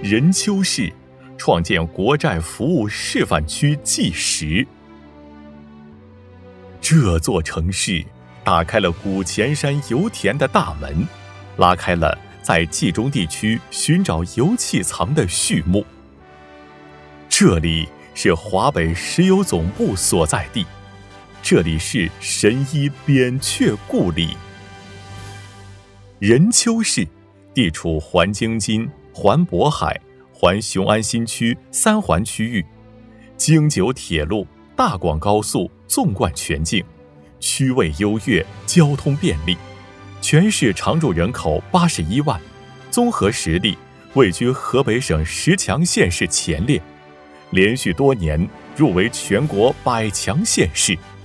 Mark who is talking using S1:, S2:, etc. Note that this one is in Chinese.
S1: 任丘市，创建国债服务示范区纪实。这座城市打开了古前山油田的大门，拉开了在冀中地区寻找油气藏的序幕。这里是华北石油总部所在地，这里是神医扁鹊故里。任丘市地处环京津、环渤海、环雄安新区三环区域，京九铁路、大广高速纵贯全境，区位优越，交通便利，全市常住人口81万，综合实力位居河北省10强县市前列，连续多年入围全国100强县市。